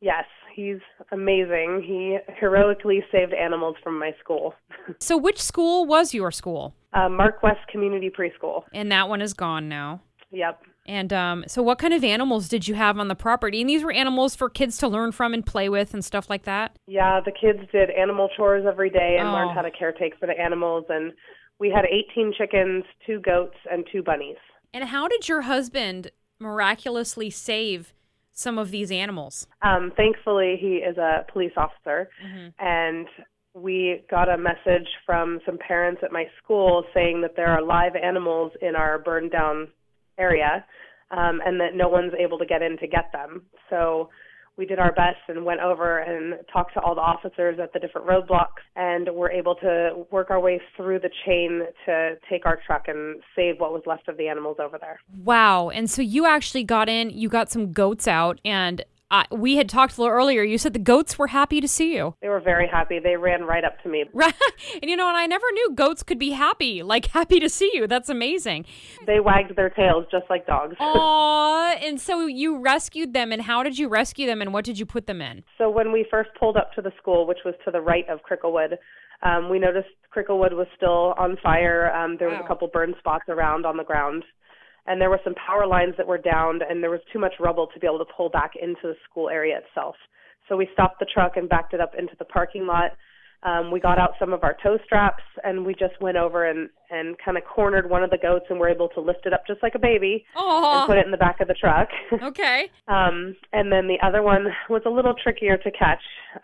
Yes, he's amazing. He heroically saved animals from my school. So which school was your school? Mark West Community Preschool. And that one is gone now. Yep. And so what kind of animals did you have on the property? And these were animals for kids to learn from and play with and stuff like that? Yeah, the kids did animal chores every day and learned how to caretake for the animals. And we had 18 chickens, 2 goats, and 2 bunnies. And how did your husband miraculously save some of these animals? Thankfully, he is a police officer, and we got a message from some parents at my school saying that there are live animals in our burned down area, and that no one's able to get in to get them. So we did our best and went over and talked to all the officers at the different roadblocks, and were able to work our way through the chain to take our truck and save what was left of the animals over there. Wow. And so you actually got in, you got some goats out, and we had talked a little earlier. You said the goats were happy to see you. They were very happy. They ran right up to me. Right. And and I never knew goats could be happy to see you. That's amazing. They wagged their tails just like dogs. Aw, and so you rescued them, and how did you rescue them, and what did you put them in? So when we first pulled up to the school, which was to the right of Cricklewood, we noticed Cricklewood was still on fire. There was a couple burn spots around on the ground. And there were some power lines that were downed, and there was too much rubble to be able to pull back into the school area itself. So we stopped the truck and backed it up into the parking lot. We got out some of our tow straps, and we just went over and kind of cornered one of the goats, and were able to lift it up just like a baby and put it in the back of the truck. Okay. And then the other one was a little trickier to catch,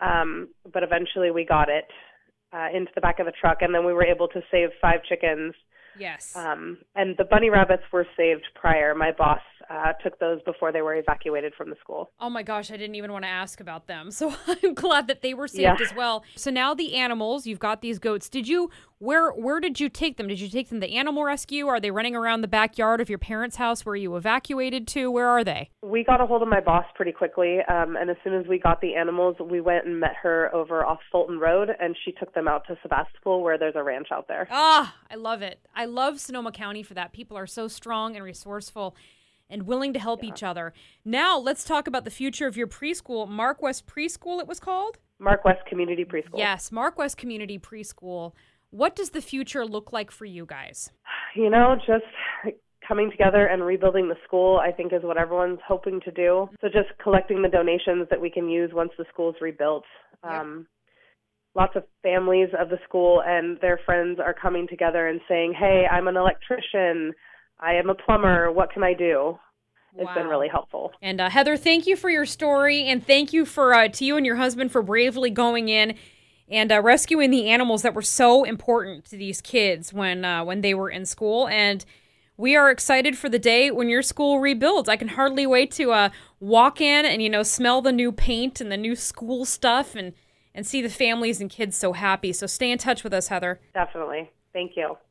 but eventually we got it into the back of the truck, and then we were able to save 5 chickens. Yes. And the bunny rabbits were saved prior. My boss took those before they were evacuated from the school. Oh my gosh, I didn't even want to ask about them. So I'm glad that they were saved as well. So now the animals, you've got these goats. Where did you take them? Did you take them to animal rescue? Are they running around the backyard of your parents' house where you evacuated to? Where are they? We got a hold of my boss pretty quickly. And as soon as we got the animals, we went and met her over off Fulton Road, and she took them out to Sebastopol, where there's a ranch out there. Ah, I love it. I love Sonoma County for that. People are so strong and resourceful and willing to help each other. Now, let's talk about the future of your preschool. Mark West Preschool, it was called? Mark West Community Preschool. Yes, Mark West Community Preschool. What does the future look like for you guys? Just coming together and rebuilding the school, I think, is what everyone's hoping to do. So just collecting the donations that we can use once the school's rebuilt. Yep. Lots of families of the school and their friends are coming together and saying, hey, I'm an electrician, I am a plumber, what can I do? It's been really helpful. And Heather, thank you for your story, and thank you to you and your husband for bravely going in and rescuing the animals that were so important to these kids when they were in school. And we are excited for the day when your school rebuilds. I can hardly wait to walk in and smell the new paint and the new school stuff and see the families and kids so happy. So stay in touch with us, Heather. Definitely. Thank you.